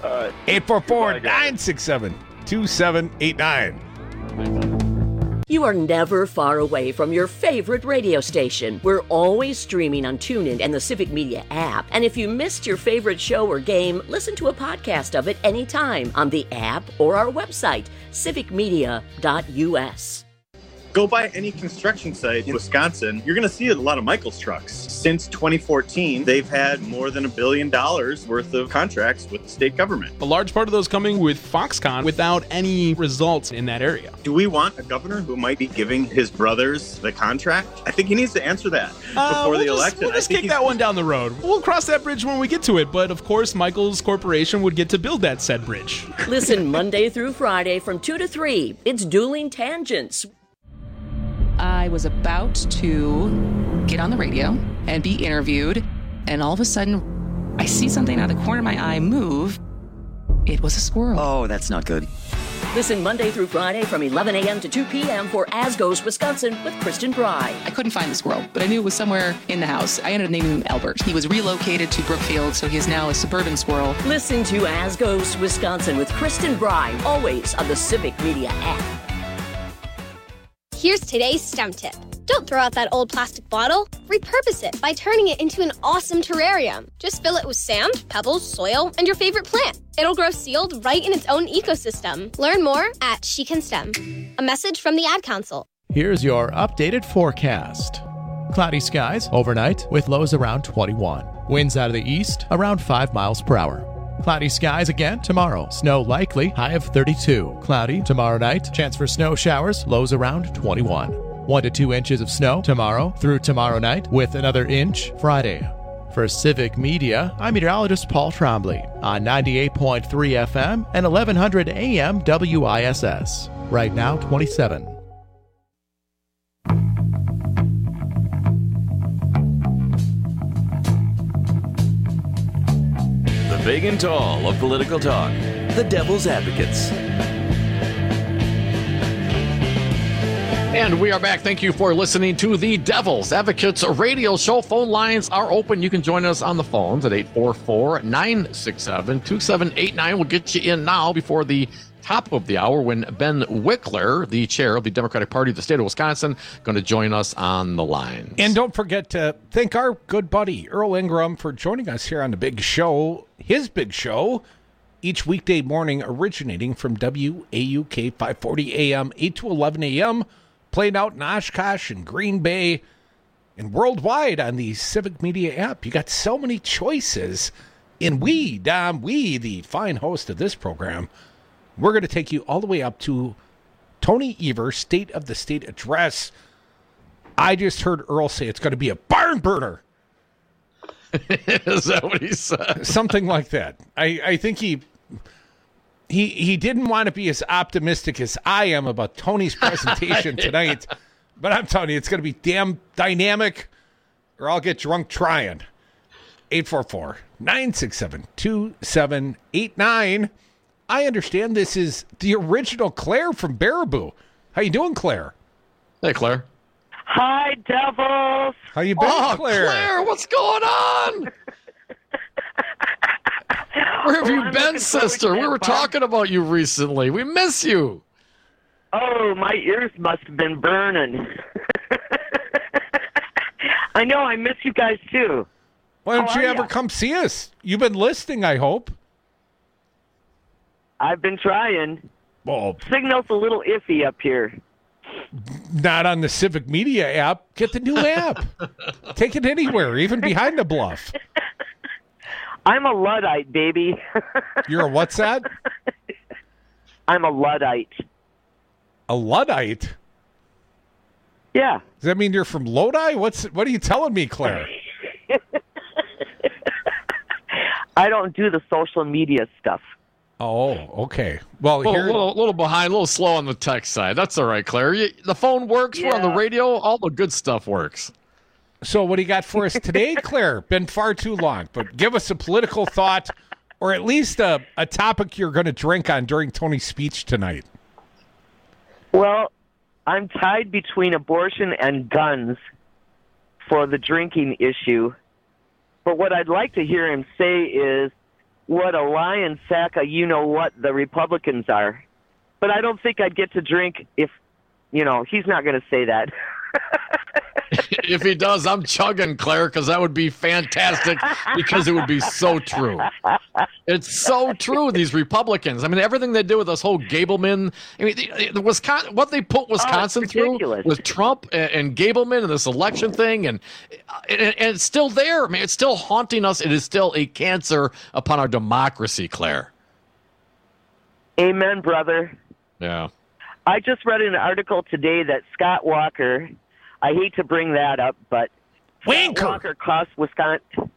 844-967-2789. You are never far away from your favorite radio station. We're always streaming on TuneIn and the Civic Media app. And if you missed your favorite show or game, listen to a podcast of it anytime on the app or our website, civicmedia.us. Go by any construction site in Wisconsin, you're going to see a lot of Michaels trucks. Since 2014, they've had more than $1 billion worth of contracts with the state government. A large part of those coming with Foxconn without any results in that area. Do we want a governor who might be giving his brothers the contract? I think he needs to answer that before the election. We'll just kick that one down the road. We'll cross that bridge when we get to it. But of course, Michaels Corporation would get to build that said bridge. Listen Monday through Friday from 2 to 3. It's Dueling Tangents. I was about to get on the radio and be interviewed, and all of a sudden, I see something out of the corner of my eye move. It was a squirrel. Oh, that's not good. Listen Monday through Friday from 11 a.m. to 2 p.m. for As Goes Wisconsin with Kristen Bry. I couldn't find the squirrel, but I knew it was somewhere in the house. I ended up naming him Albert. He was relocated to Brookfield, so he's now a suburban squirrel. Listen to As Goes Wisconsin with Kristen Bry, always on the Civic Media app. Here's today's STEM tip. Don't throw out that old plastic bottle. Repurpose it by turning it into an awesome terrarium. Just fill it with sand, pebbles, soil, and your favorite plant. It'll grow sealed right in its own ecosystem. Learn more at She Can STEM. A message from the Ad Council. Here's your updated forecast. Cloudy skies overnight with lows around 21. Winds out of the east, around 5 miles per hour. Cloudy skies again tomorrow. Snow likely, high of 32. Cloudy tomorrow night. Chance for snow showers, lows around 21. 1 to 2 inches of snow tomorrow through tomorrow night, with another inch Friday. For Civic Media, I'm meteorologist Paul Trombley on 98.3 FM and 1100 AM WISS. Right now, 27. The big and tall of political talk. The Devil's Advocates. And we are back. Thank you for listening to the Devil's Advocates radio show. Phone lines are open. You can join us on the phones at 844-967-2789. We'll get you in now before the top of the hour when Ben Wickler, the chair of the Democratic Party of the state of Wisconsin, going to join us on the line. And don't forget to thank our good buddy Earl Ingram for joining us here on the big show, his big show, each weekday morning originating from WAUK 540 AM, 8 to 11 AM, played out in Oshkosh and Green Bay and worldwide on the Civic Media app. You got so many choices. And we, the fine host of this program, we're going to take you all the way up to Tony Evers' State of the State address. I just heard Earl say it's going to be a barn burner. Is that what he said? Something like that. I think he didn't want to be as optimistic as I am about Tony's presentation tonight. But I'm telling you, it's going to be damn dynamic, or I'll get drunk trying. 844-967-2789. I understand this is the original Claire from Baraboo. How you doing, Claire? Hey, Claire. Hi, Devils. How you been, Claire? Claire, what's going on? Where have you been, sister? We were talking about you recently. We miss you. Oh, my ears must have been burning. I know, I miss you guys, too. Why don't you ever come see us? You've been listening, I hope. I've been trying. Well, signal's a little iffy up here. Not on the Civic Media app. Get the new app. Take it anywhere, even behind the bluff. I'm a Luddite, baby. You're a what's that? I'm a Luddite. A Luddite? Yeah. Does that mean you're from Lodi? What are you telling me, Claire? I don't do the social media stuff. Oh, okay. Well, a little behind, a little slow on the text side. That's all right, Claire. The phone works. We're on the radio. All the good stuff works. So what do you got for us today, Claire? Been far too long, but give us a political thought or at least a topic you're going to drink on during Tony's speech tonight. Well, I'm tied between abortion and guns for the drinking issue. But what I'd like to hear him say is what a lion sack of you-know-what the Republicans are. But I don't think I'd get to drink if, he's not going to say that. If he does, I'm chugging, Claire, because that would be fantastic because it would be so true. It's so true, these Republicans. I mean, everything they do with this whole Gableman. I mean, the Wisconsin, what they put Wisconsin through with Trump and Gableman and this election thing, and it's still there. I mean, it's still haunting us. It is still a cancer upon our democracy, Claire. Amen, brother. Yeah. I just read an article today that Scott Walker, I hate to bring that up, but Scott Walker cost Wisconsin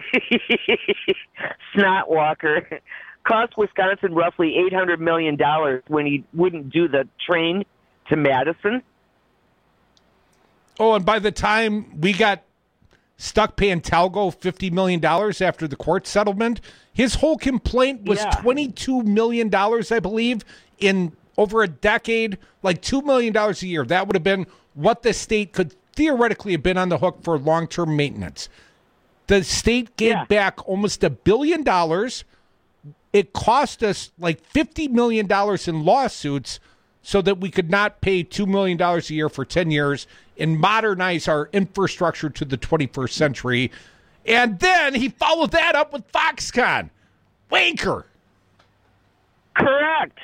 Snot Walker cost Wisconsin roughly $800 million when he wouldn't do the train to Madison. Oh, and by the time we got stuck paying Talgo $50 million after the court settlement, his whole complaint was $22 million, I believe, in over a decade, like $2 million a year. That would have been what the state could theoretically have been on the hook for long-term maintenance. The state gave back almost $1 billion. It cost us like $50 million in lawsuits so that we could not pay $2 million a year for 10 years and modernize our infrastructure to the 21st century. And then he followed that up with Foxconn. Wanker. Correct.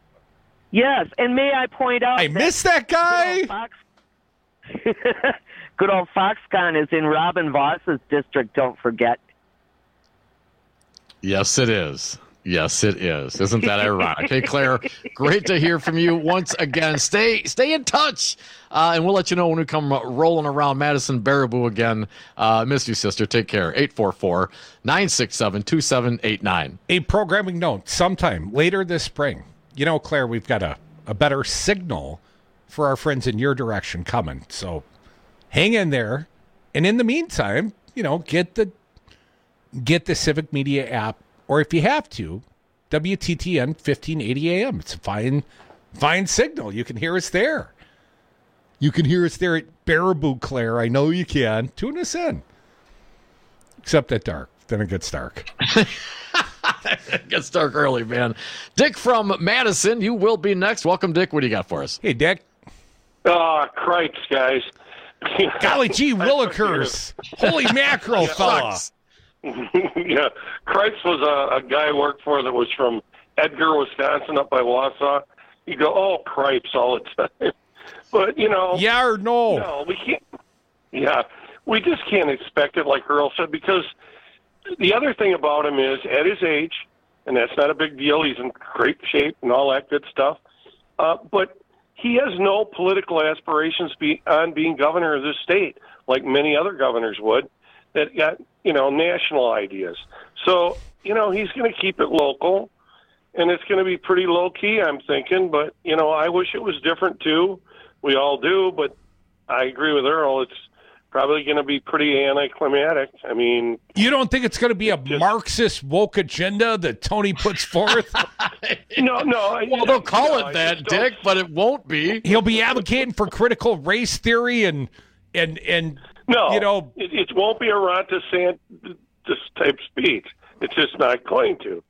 Yes, and may I point out I miss that guy. Good old Foxconn is in Robin Voss's district, don't forget. Yes, it is. Yes, it is. Isn't that ironic? Hey, Claire, great to hear from you once again. Stay in touch, and we'll let you know when we come rolling around Madison Baraboo again. Miss you, sister. Take care. 844-967-2789. A programming note, sometime later this spring, Claire, we've got a better signal for our friends in your direction coming. So hang in there. And in the meantime, get the Civic Media app, or if you have to, WTTN 1580 AM. It's a fine signal. You can hear us there. You can hear us there at Baraboo, Claire. I know you can. Tune us in. Except at dark. Then it gets dark. It gets dark early, man. Dick from Madison, you will be next. Welcome, Dick. What do you got for us? Hey, Dick. Cripes, guys. Golly gee willikers. Holy mackerel, fella. Yeah, Cripes was a guy I worked for that was from Edgar, Wisconsin, up by Wausau. You go, oh, Cripes all the time. But, Yeah or no? No, we can't. Yeah, we just can't expect it, like Earl said, because the other thing about him is, at his age, and that's not a big deal, he's in great shape and all that good stuff, but he has no political aspirations on being governor of this state, like many other governors would, that got, national ideas. So, he's going to keep it local, and it's going to be pretty low-key, I'm thinking, but, I wish it was different, too. We all do, but I agree with Earl. It's probably going to be pretty anticlimactic. I mean... You don't think it's going to be a Marxist woke agenda that Tony puts forth? No. Well, they'll call it that, Dick, but it won't be. He'll be advocating for critical race theory and No, it won't be a Ron DeSantis type speech. It's just not going to.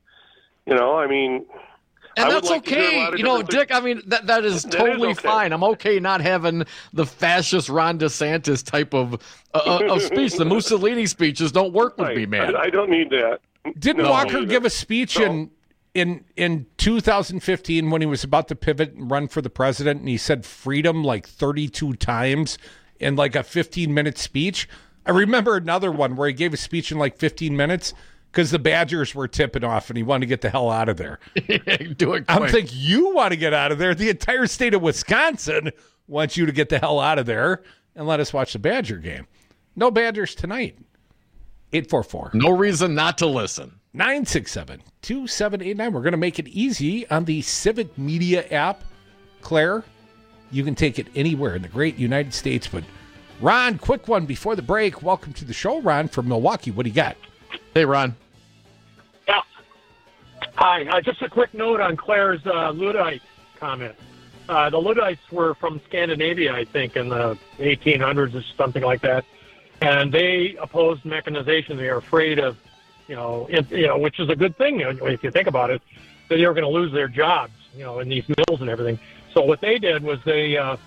And that's okay. Dick, I mean, that is totally fine. I'm okay not having the fascist Ron DeSantis type of speech. The Mussolini speeches don't work with me, man. I don't need that. Didn't Walker give a speech in 2015 when he was about to pivot and run for the president, and he said freedom like 32 times in like a 15-minute speech? I remember another one where he gave a speech in like 15 minutes because the Badgers were tipping off and he wanted to get the hell out of there. Do it quick. I'm thinking, you want to get out of there. The entire state of Wisconsin wants you to get the hell out of there and let us watch the Badger game. No Badgers tonight. 844. No reason not to listen. 967-2789. We're going to make it easy on the Civic Media app. Claire, you can take it anywhere in the great United States. But Ron, quick one before the break. Welcome to the show, Ron from Milwaukee. What do you got? Hey, Ron. Yeah. Hi. Just a quick note on Claire's Luddite comment. The Luddites were from Scandinavia, I think, in the 1800s or something like that. And they opposed mechanization. They were afraid of, which is a good thing if you think about it, that they were going to lose their jobs, in these mills and everything. So what they did was the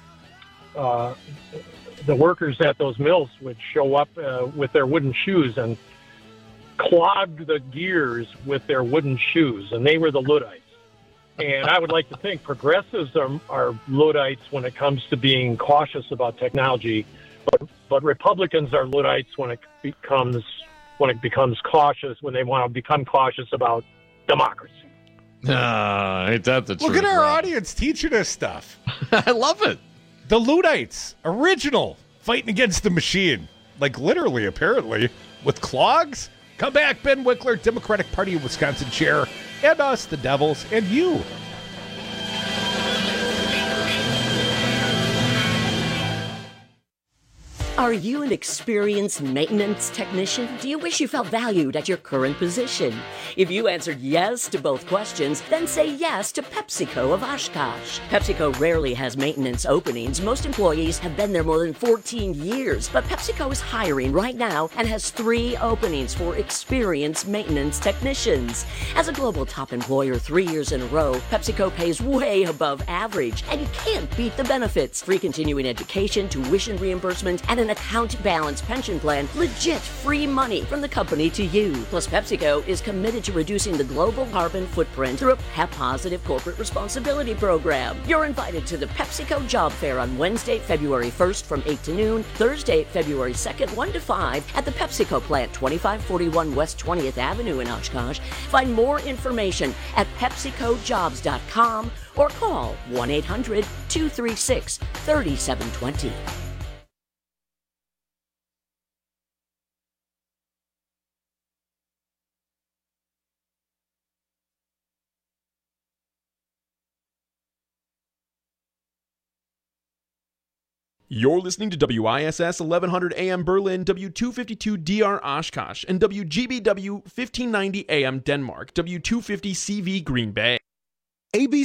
workers at those mills would show up with their wooden shoes and clogged the gears with their wooden shoes, and they were the Luddites. And I would like to think progressives are Luddites when it comes to being cautious about technology, but Republicans are Luddites when it becomes cautious, when they want to become cautious about democracy. Ain't that the truth? Look at our audience teaching us stuff. I love it. The Luddites, original, fighting against the machine. Like literally, apparently, with clogs. Come back, Ben Wickler, Democratic Party of Wisconsin chair, and us, the Devils, and you. Are you an experienced maintenance technician? Do you wish you felt valued at your current position? If you answered yes to both questions, then say yes to PepsiCo of Oshkosh. PepsiCo rarely has maintenance openings. Most employees have been there more than 14 years, but PepsiCo is hiring right now and has 3 openings for experienced maintenance technicians. As a global top employer 3 years in a row, PepsiCo pays way above average, and you can't beat the benefits. Free continuing education, tuition reimbursement, and an account balance pension plan, legit free money from the company to you. Plus, PepsiCo is committed to reducing the global carbon footprint through a PEP-positive corporate responsibility program. You're invited to the PepsiCo Job Fair on Wednesday, February 1st from 8 to noon, Thursday, February 2nd, 1 to 5 at the PepsiCo plant, 2541 West 20th Avenue in Oshkosh. Find more information at PepsiCoJobs.com or call 1-800-236-3720. You're listening to WISS 1100 AM Berlin, W252 DR Oshkosh, and WGBW 1590 AM Denmark, W250 CV Green Bay. ABC